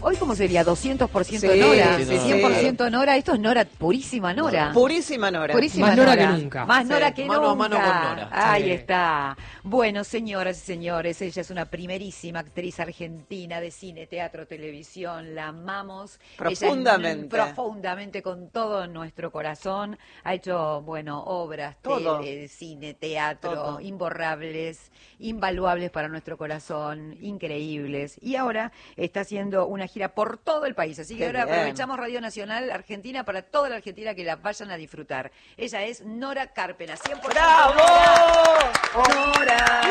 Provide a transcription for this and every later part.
Hoy, ¿cómo sería? 200% Sí, Nora, sí, 100% Nora. Esto es Nora, purísima Nora. Purísima Nora. Purísima Más Nora que nunca. Más Nora Sí, que mano a nunca. mano con Nora. Ahí Sí. está. Bueno, señoras y señores, ella es una primerísima actriz argentina de cine, teatro, televisión. La amamos. Profundamente. Ella, profundamente, con todo nuestro corazón. Ha hecho, bueno, obras, Todo. cine, teatro, Todo. imborrables, invaluables para nuestro corazón, increíbles. Y ahora está haciendo una gira por todo el país. Así que Qué ahora bien. aprovechamos Radio Nacional Argentina para toda la Argentina que la vayan a disfrutar. Ella es Nora Carpena, 100% ¡Bravo! Nora.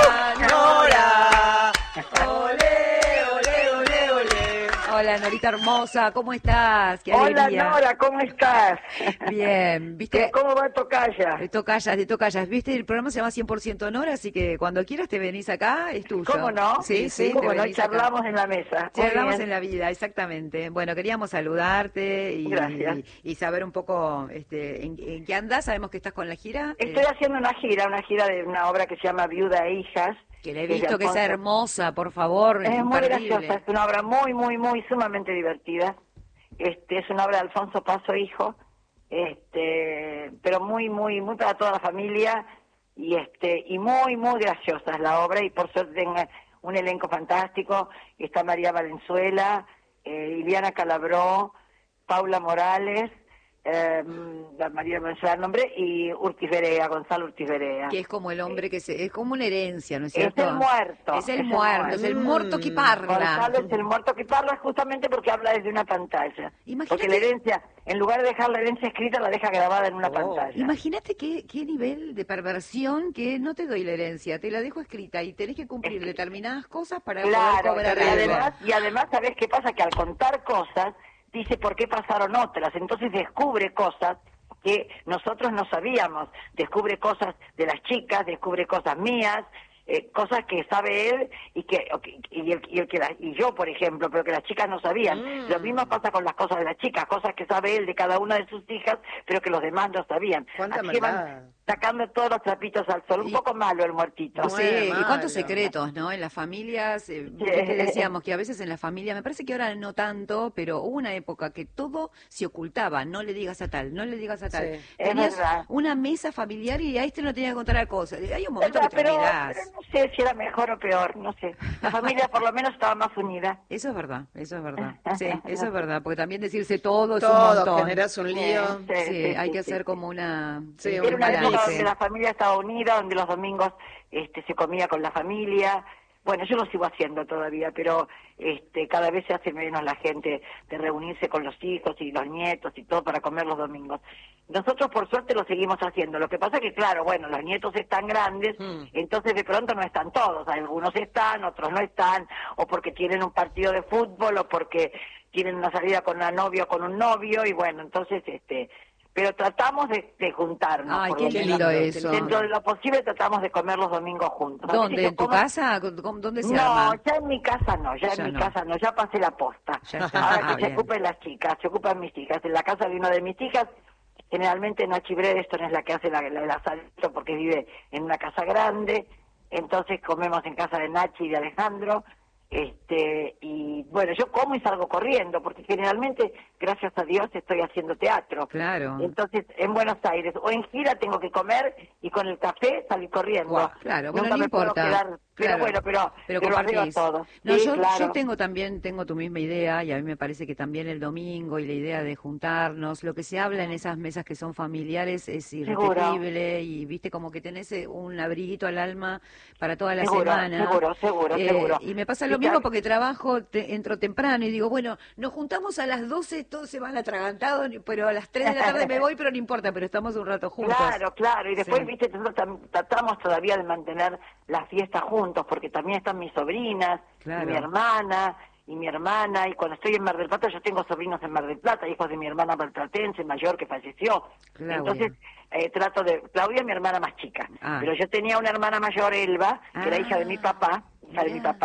¡Nora! ¡Ole, ole, ole, ole! Hola, Norita hermosa, ¿cómo estás? Qué Hola alegría. Nora, ¿cómo estás? Bien, ¿viste? ¿Cómo va Tocaya? De tocallas, ¿viste? El programa se llama 100% Nora, así que cuando quieras te venís acá, es tuyo. ¿Cómo no? Sí, sí, te ¿Cómo no? venís acá. Charlamos en la mesa. Muy Charlamos bien. en la vida, exactamente. Bueno, queríamos saludarte Gracias. y saber un poco en qué andás. Sabemos que estás con la gira. Estoy haciendo una gira de una obra que se llama Viuda e Hijas. Que la he es de visto, que es Alfonso. hermosa, por favor. Es muy imperdible. graciosa, es una obra muy, muy, muy sumamente divertida. Es una obra de Alfonso Paso, hijo, pero muy, muy, muy para toda la familia y muy, muy graciosa es la obra y por suerte tenga un elenco fantástico. Está María Valenzuela, Iliana Calabró, Paula Morales, María Valenzuela, el nombre, y Urtiz Berea, Gonzalo Urtiz Berea. Que es como el hombre es como una herencia, ¿no es cierto? Es el muerto. Es el muerto, es el muerto que parla. Gonzalo es el muerto que parla justamente porque habla desde una pantalla. Imagínate- Porque la herencia, en lugar de dejar la herencia escrita, la deja grabada en una pantalla. Imagínate qué nivel de perversión que no te doy la herencia, te la dejo escrita y tenés que cumplir determinadas cosas para poder Claro, cobrar y algo. además, ¿sabés qué pasa? Que al contar cosas, dice por qué pasaron otras, entonces descubre cosas que nosotros no sabíamos, descubre cosas de las chicas, descubre cosas mías, cosas que sabe él y yo, por ejemplo, pero que las chicas no sabían. Lo mismo pasa con las cosas de las chicas, cosas que sabe él de cada una de sus hijas, pero que los demás no sabían. Cuánta Así que van maldad. sacando todos los trapitos al sol. Un Y- poco malo el muertito. Sí, y malo. cuántos secretos, ¿no? En las familias, que te decíamos que a veces en la familia, me parece que ahora no tanto, pero hubo una época que todo se ocultaba, no le digas a tal, no le digas a tal. Sí, es Tenías verdad. una mesa familiar y a este no tenía que contar la cosa. Hay un momento que te pero olvidás. no sé si era mejor o peor, no sé. La familia por lo menos estaba más unida. Eso es verdad, eso es verdad. Sí, eso es verdad, porque también decirse todo es un Todo, montón. generas un lío. Sí, hay que hacer como una... Sí, un Era una época balance. donde la familia estaba unida, donde los domingos se comía con la familia. Bueno, yo lo sigo haciendo todavía, pero cada vez se hace menos la gente de reunirse con los hijos y los nietos y todo para comer los domingos. Nosotros por suerte lo seguimos haciendo. Lo que pasa que, claro, bueno, los nietos están grandes, entonces de pronto no están todos. Algunos están, otros no están, o porque tienen un partido de fútbol, o porque tienen una salida con una novia o con un novio, y bueno, entonces pero tratamos de juntarnos. Ay, por qué lo lindo menos. eso. Dentro de lo posible tratamos de comer los domingos juntos. A veces ¿Dónde? yo ¿En tu como- casa? ¿Dónde se No, arma? ya en mi casa no, Ya en mi no. casa no, ya pasé la posta. Ya está. Ahora Ah, que se bien. ocupen las chicas, se ocupan mis hijas. En la casa de una de mis hijas, generalmente Nachi Bredeston es la que hace el asalto porque vive en una casa grande, entonces comemos en casa de Nachi y de Alejandro. Y bueno, yo como y salgo corriendo, porque generalmente, gracias a Dios, estoy haciendo teatro. Claro. Entonces, en Buenos Aires o en gira tengo que comer y con el café salir corriendo. Guau, claro, bueno, Nunca no me puedo importa. quedar, pero Claro. bueno, pero lo arreglo compartís. todo. No, Sí, yo claro. tengo tu misma idea y a mí me parece que también el domingo y la idea de juntarnos, lo que se habla en esas mesas que son familiares es irrepetible y viste como que tenés un abriguito al alma para toda la Seguro, semana. seguro. Y me pasa lo Y mismo claro. porque trabajo, entro temprano y digo, bueno, nos juntamos a las 12, todos se van atragantados, pero a las 3 de la tarde me voy, pero no importa, pero estamos un rato juntos. Claro, y después, Sí. viste, nosotros tratamos todavía de mantener las fiestas juntos, porque también están mis sobrinas, Claro. y mi hermana, y cuando estoy en Mar del Plata, yo tengo sobrinos en Mar del Plata, hijos de mi hermana malplatense, mayor, que falleció. Claudia. Entonces, trato de... Claudia es mi hermana más chica, Ah. pero yo tenía una hermana mayor, Elba, que era hija de mi papá, hija de mi mirá. papá.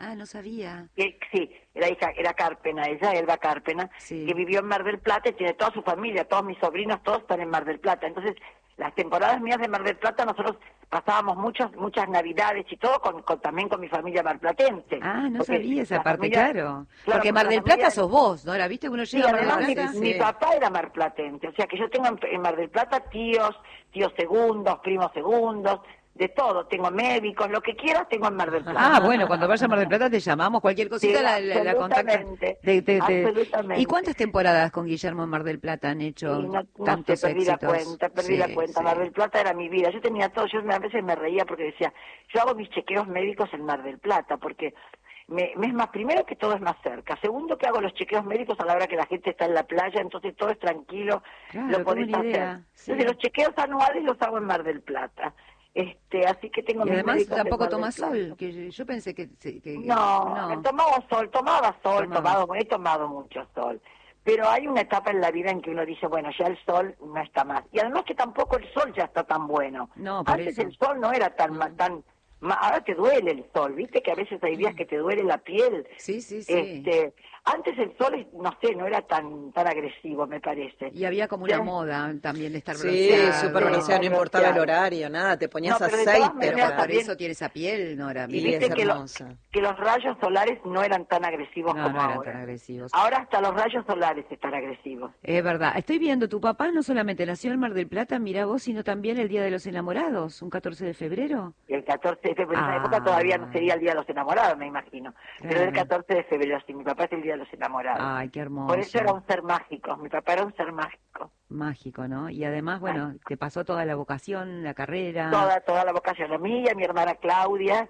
Ah, no sabía. Sí, era Cárpena, ella, Elba Cárpena, Sí. que vivió en Mar del Plata y tiene toda su familia, todos mis sobrinos, todos están en Mar del Plata. Entonces, las temporadas mías de Mar del Plata, nosotros pasábamos muchas navidades y todo también con mi familia marplatense. Ah, no Porque sabía esa la parte, familia- claro. claro, Porque Mar la del Plata familia- sos vos, ¿no? ¿La viste que uno Sí, llega a Mar del además Plata? mi papá era marplatense, o sea que yo tengo en Mar del Plata tíos segundos, primos segundos, de todo, tengo médicos, lo que quieras tengo en Mar del Plata. Ah, bueno, cuando vaya a Mar del Plata te llamamos, cualquier cosita Sí, la contactas. absolutamente, ¿Y absolutamente. cuántas temporadas con Guillermo en Mar del Plata han hecho Y no tantos sé, perdí éxitos? la cuenta. Sí. Mar del Plata era mi vida. Yo tenía todo, a veces me reía porque decía, yo hago mis chequeos médicos en Mar del Plata, porque es más, primero que todo es más cerca, segundo que hago los chequeos médicos a la hora que la gente está en la playa, entonces todo es tranquilo, Claro, lo qué podés buena hacer. idea, sí. Entonces los chequeos anuales los hago en Mar del Plata. Así que tengo Y mis además médicos en tampoco Mar del tomás Plata. sol, que yo pensé que No, tomaba sol, Tomabas. he tomado mucho sol. Pero hay una etapa en la vida en que uno dice, bueno, ya el sol no está más. Y además que tampoco el sol ya está tan bueno. No, por Antes eso. el sol no era ahora te duele el sol, ¿viste? Que a veces hay días que te duele la piel. Sí, sí, sí. Antes el sol, no sé, no era tan agresivo, me parece. Y había como una Ya- moda también de estar Sí, bronceado. súper bronceado, no importaba el bronceado. horario, nada, te ponías No, pero de todas aceite Pero maneras para... por también- eso tiene esa piel, Nora. Y Y viste es hermosa. que los rayos solares no eran tan agresivos No, como no eran ahora. tan agresivos. Ahora hasta los rayos solares están agresivos. Es verdad. Estoy viendo, tu papá no solamente nació en Mar del Plata, mira vos, sino también el Día de los Enamorados, un 14 de febrero. Y el 14 de febrero, en esa Ah. época todavía no sería el Día de los Enamorados, me imagino. Pero el Claro. 14 de febrero, sí, mi papá es el Día de los Enamorados. Ay, qué hermoso. Por eso era un ser mágico, mi papá era un ser mágico. Mágico, ¿no? Y además, bueno, te pasó toda la vocación, la carrera. Toda la vocación, la mía, mi hermana Claudia,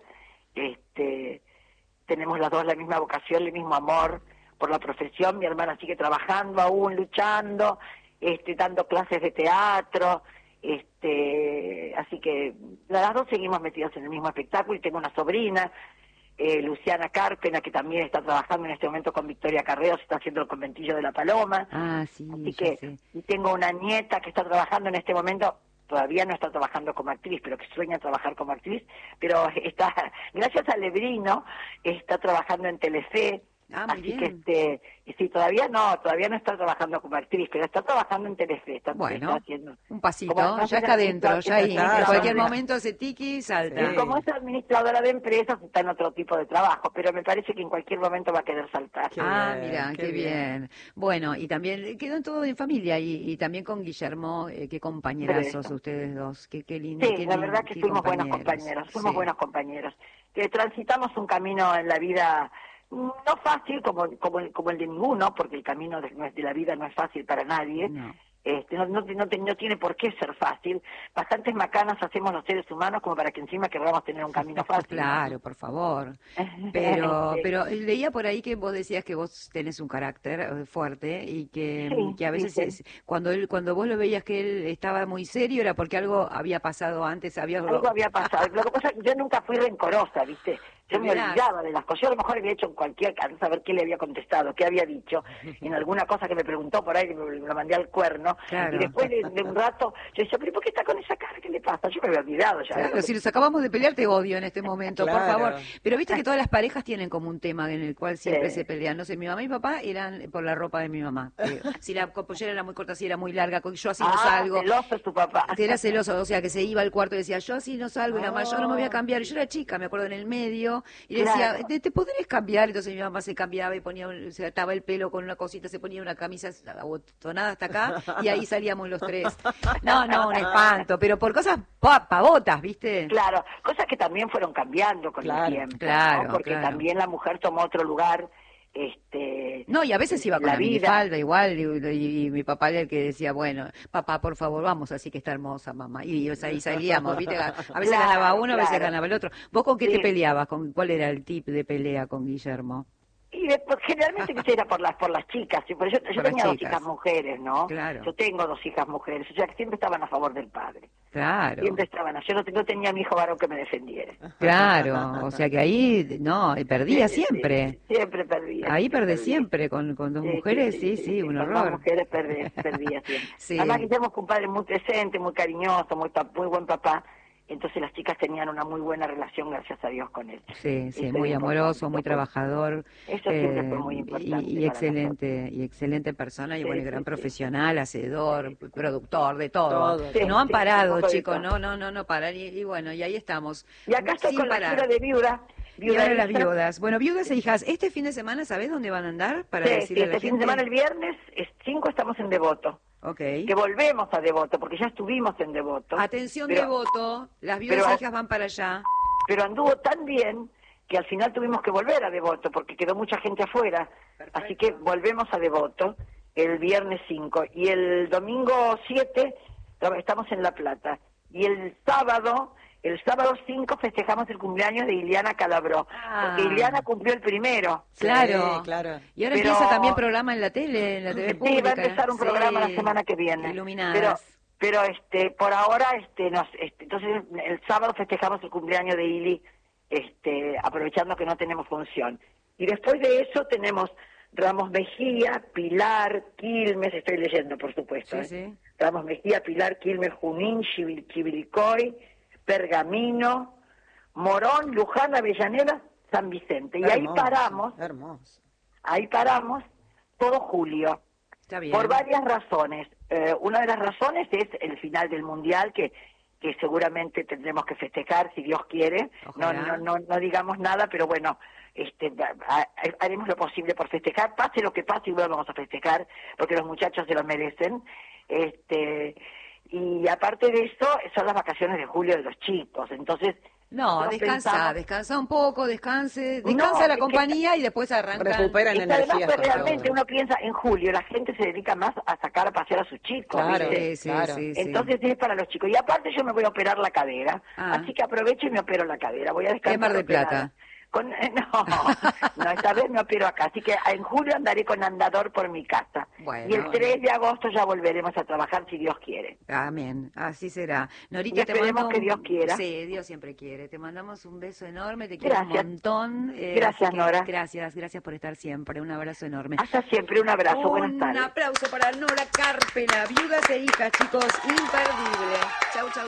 tenemos las dos la misma vocación, el mismo amor por la profesión. Mi hermana sigue trabajando aún, luchando, dando clases de teatro, así que las dos seguimos metidas en el mismo espectáculo. Y tengo una sobrina, Luciana Cárpena, que también está trabajando en este momento con Victoria Carreos, está haciendo el conventillo de la Paloma. Ah, sí, Así ya que, sé. y tengo una nieta que está trabajando en este momento, todavía no está trabajando como actriz, pero que sueña trabajar como actriz, pero está, gracias a Lebrino, está trabajando en Telefe. Ah, muy Así bien. que sí, todavía no está trabajando como actriz, pero está trabajando en Telefe, está Bueno, haciendo. un pasito, Como ya está dentro, ya ahí. Claro, En cualquier ya. momento ese tiki salta. Sí. Como es administradora de empresas, está en otro tipo de trabajo, pero me parece que en cualquier momento va a querer saltar. Qué Ah, bien, mira, qué qué bien. Bueno, y también quedó todo en familia y también con Guillermo, qué compañerazos Eso. ustedes dos, qué lindo. Sí, la verdad que fuimos buenos compañeros, buenos compañeros. Que transitamos un camino en la vida no fácil como el de ninguno, porque el camino de la vida no es fácil para nadie. No. No tiene por qué ser fácil. Bastantes macanas hacemos los seres humanos como para que encima queramos tener un camino fácil. Claro, por favor. Pero leía por ahí que vos decías que vos tenés un carácter fuerte y que a veces sí. Cuando vos lo veías que él estaba muy serio era porque algo había pasado antes, Algo había pasado. Lo que pasa es que yo nunca fui rencorosa, ¿viste? Yo me olvidaba de las cosas. Yo a lo mejor había hecho en cualquier caso, saber qué le había contestado, qué había dicho, en alguna cosa que me preguntó por ahí, que me lo mandé al cuerno. Claro. Y después de un rato, yo decía, ¿pero por qué está con esa cara? ¿Qué le pasa? Yo me había olvidado ya. Claro, si nos acabamos de pelear te odio en este momento, por Claro. favor. Pero viste que todas las parejas tienen como un tema en el cual siempre Sí. se pelean. No sé, mi mamá y mi papá eran por la ropa de mi mamá. Si la pollera era muy corta, si era muy larga, yo así no salgo. Celoso es tu papá. Era celoso, o sea, que se iba al cuarto y decía, yo así no salgo, y la mamá, yo no me voy a cambiar. Y yo era chica, me acuerdo, en el medio, y decía, Claro. ¿te podrías cambiar? Entonces mi mamá se cambiaba y se ataba el pelo con una cosita, se ponía una camisa abotonada hasta acá, y ahí salíamos los tres. No, un espanto, pero por cosas pavotas, ¿viste? Claro, cosas que también fueron cambiando con Claro, el tiempo, claro, ¿no? Porque claro. también la mujer tomó otro lugar, No, y a veces iba con la la vida. minifalda igual, y mi papá era el que decía, bueno, papá, por favor, vamos, así que está hermosa, mamá. Y ahí salíamos, ¿viste? A veces Claro, ganaba uno, a veces claro. ganaba el otro. ¿Vos con qué Sí. te peleabas? ¿Cuál era el tip de pelea con Guillermo? Y después, generalmente que era por las chicas, ¿sí? Pero yo Por las tenía dos chicas. hijas mujeres, ¿no? Claro. Yo tengo dos hijas mujeres, o sea que siempre estaban a favor del padre. Claro, Siempre estaban, yo no tenía a mi hijo varón que me defendiera. claro. O sea que ahí, no, perdía Sí, siempre. sí, siempre perdía. Ahí perdés perdía. siempre, con dos mujeres, sí, un con horror. dos mujeres perdía siempre. Sí. Además Guillermo fue un padre muy presente, muy cariñoso, muy buen papá. entonces las chicas tenían una muy buena relación, gracias a Dios, con él. Sí, sí, Eso muy es amoroso, importante. muy trabajador. Eso siempre fue muy importante Y para excelente, y excelente persona, y Sí, bueno, y sí, gran sí. profesional, hacedor, productor, de todo. Todo. Sí, No han sí, parado, un poco de chicos, todo. no paran, y bueno, y ahí estamos, Y acá estoy sin con la parar. gira de viuda. Y ahora las Hija. viudas. Bueno, viudas e hijas, este fin de semana, ¿sabés dónde van a andar? Para Sí, decirle a la este fin de gente. semana, el viernes 5, estamos en Devoto. Ok. Que volvemos a Devoto, porque ya estuvimos en Devoto. Atención, pero, Devoto, las viudas pero- e hijas van para allá. Pero anduvo tan bien que al final tuvimos que volver a Devoto, porque quedó mucha gente afuera. Perfecto. Así que volvemos a Devoto el viernes 5. Y el domingo 7 estamos en La Plata. Y el sábado 5 festejamos el cumpleaños de Iliana Calabró. Ah. Porque Iliana cumplió el primero. Claro, Sí, claro. Y ahora Pero- empieza también programa en la tele, en la TV Sí, pública. va a empezar un programa la Sí, semana que viene. Iluminadas. Pero por ahora entonces el sábado festejamos el cumpleaños de Ili, aprovechando que no tenemos función. Y después de eso tenemos Ramos Mejía, Pilar, Quilmes, estoy leyendo por supuesto. Sí, sí. Ramos Mejía, Pilar, Quilmes, Junín, Chivilcoy, Pergamino, Morón, Luján, Avellaneda, San Vicente. Y Hermoso, ahí paramos todo julio. Está bien. Por varias razones. Una de las razones es el final del Mundial, que seguramente tendremos que festejar, si Dios quiere. Ojalá. No digamos nada, pero bueno, haremos lo posible por festejar. Pase lo que pase, igual vamos a festejar, porque los muchachos se lo merecen. Y aparte de eso, son las vacaciones de julio de los chicos. Entonces, No, nosotros descansa un poco, descansa No, la es que- compañía y después arranca. Recuperan es que además, energías. pues, por realmente favor. uno piensa en julio, la gente se dedica más a sacar a pasear a sus chicos, Claro. ¿viste? Sí, Claro. sí, sí. Entonces es para los chicos. Y aparte yo me voy a operar la cadera, Ah. así que aprovecho y me opero la cadera. Voy a descansar. ¿En Mar del operada. Plata? No, esta vez me opero acá. Así que en julio andaré con andador por mi casa. Bueno, y el 3 de agosto ya volveremos a trabajar si Dios quiere. Amén, así será. Norita, Y esperemos te mando que Dios quiera. Sí, Dios siempre quiere. Te mandamos un beso enorme, te quiero Gracias. un montón. Gracias, así que Nora. Gracias por estar siempre. Un abrazo enorme. Hasta siempre, un abrazo, buenas Un tardes. aplauso para Nora Carpena, viudas e hijas, chicos, imperdible. Chau, chau.